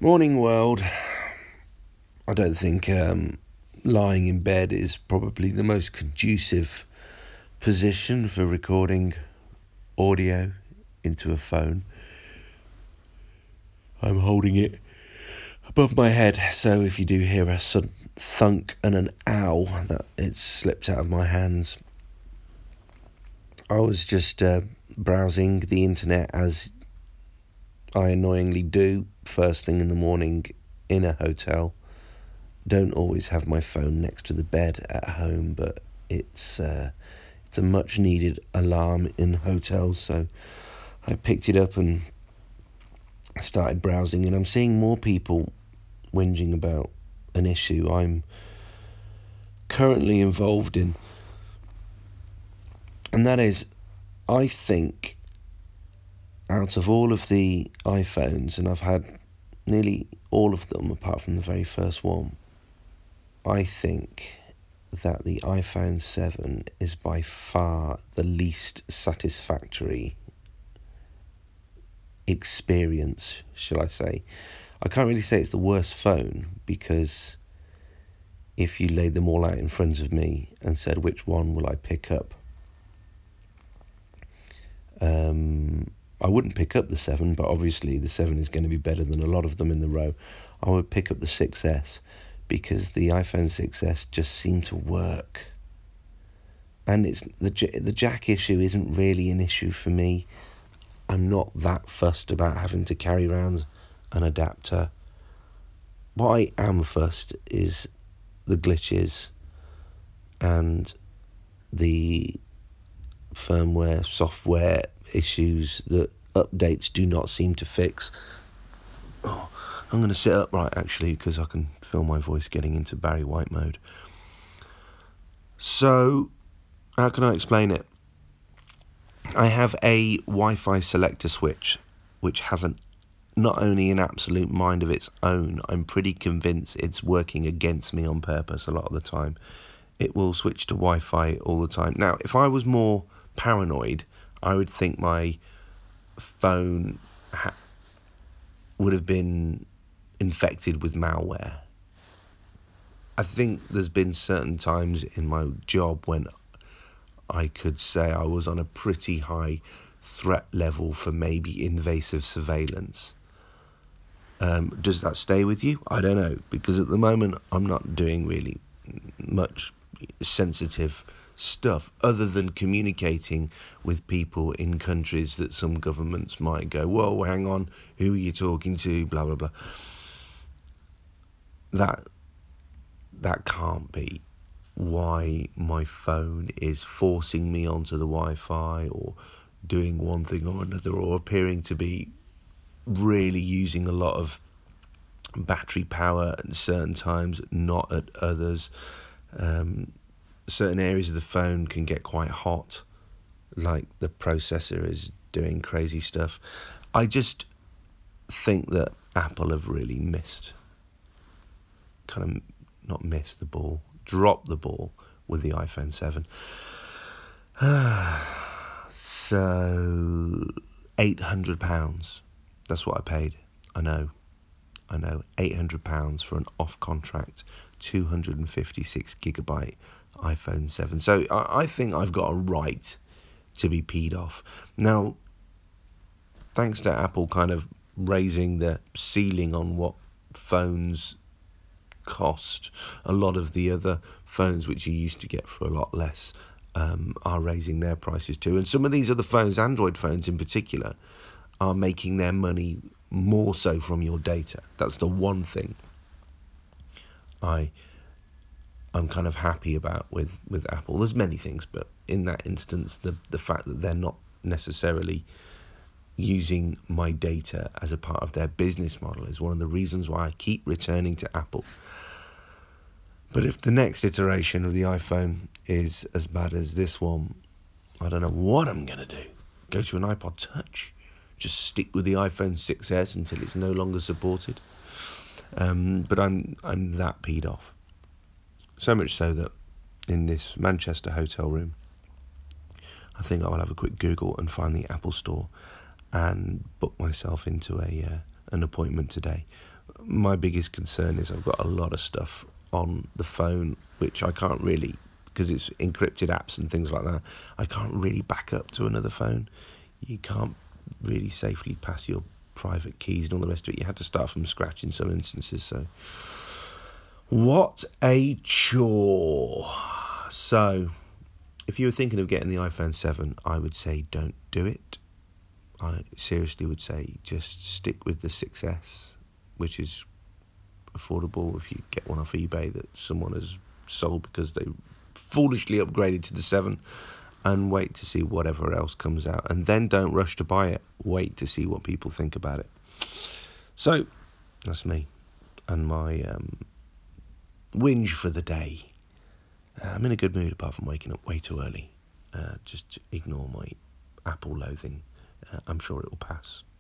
Morning, world. I don't think lying in bed is probably the most conducive position for recording audio into a phone. I'm holding it above my head, so if you do hear a sudden thunk and an ow, that it slipped out of my hands. I was just browsing the internet, as I annoyingly do first thing in the morning in a hotel. Don't always have my phone next to the bed at home, but it's a much needed alarm in hotels, so I picked it up and started browsing, and I'm seeing more people whinging about an issue I'm currently involved in, and that is, I think out of all of the iPhones, and I've had nearly all of them apart from the very first one, I think that the iPhone 7 is by far the least satisfactory experience, shall I say. I can't really say it's the worst phone, because if you laid them all out in front of me and said, which one will I pick up? I wouldn't pick up the 7, but obviously the 7 is going to be better than a lot of them in the row. I would pick up the 6S, because the iPhone 6S just seemed to work. And it's the jack issue isn't really an issue for me. I'm not that fussed about having to carry around an adapter. What I am fussed is the glitches and the firmware, software issues that updates do not seem to fix. Oh, I'm going to sit upright, actually, because I can feel my voice getting into Barry White mode. So, how can I explain it? I have a Wi-Fi selector switch, which has not only an absolute mind of its own, I'm pretty convinced it's working against me on purpose a lot of the time. It will switch to Wi-Fi all the time. Now, if I was more paranoid, I would think my phone would have been infected with malware. I think there's been certain times in my job when I could say I was on a pretty high threat level for maybe invasive surveillance. Does that stay with you? I don't know, because at the moment I'm not doing really much sensitive stuff other than communicating with people in countries that some governments might go, whoa, hang on, who are you talking to, blah, blah, blah. That can't be why my phone is forcing me onto the Wi-Fi, or doing one thing or another, or appearing to be really using a lot of battery power at certain times, not at others. Certain areas of the phone can get quite hot, like the processor is doing crazy stuff. I just think that Apple have really dropped the ball with the iPhone 7. So, £800. That's what I paid. I know. £800 for an off-contract 256 gigabyte iPhone 7. So I think I've got a right to be peed off. Now, thanks to Apple kind of raising the ceiling on what phones cost, a lot of the other phones which you used to get for a lot less are raising their prices too. And some of these other phones, Android phones in particular, are making their money more so from your data. That's the one thing I'm kind of happy about with Apple. There's many things, but in that instance, the fact that they're not necessarily using my data as a part of their business model is one of the reasons why I keep returning to Apple. But if the next iteration of the iPhone is as bad as this one, I don't know what I'm going to do. Go to an iPod Touch? Just stick with the iPhone 6S until it's no longer supported? But I'm that peed off. So much so that in this Manchester hotel room, I think I will have a quick Google and find the Apple Store and book myself into an appointment today my biggest concern is I've got a lot of stuff on the phone which I can't really, because it's encrypted apps and things like that, I can't really back up to another phone. You can't really safely pass your private keys and all the rest of it. You had to start from scratch in some instances. So what a chore. So if you were thinking of getting the iPhone 7, I would say don't do it. I seriously would say just stick with the 6S, which is affordable if you get one off eBay that someone has sold because they foolishly upgraded to the 7, and wait to see whatever else comes out. And then don't rush to buy it. Wait to see what people think about it. So that's me and my whinge for the day. I'm in a good mood apart from waking up way too early. Just ignore my Apple loathing. I'm sure it will pass.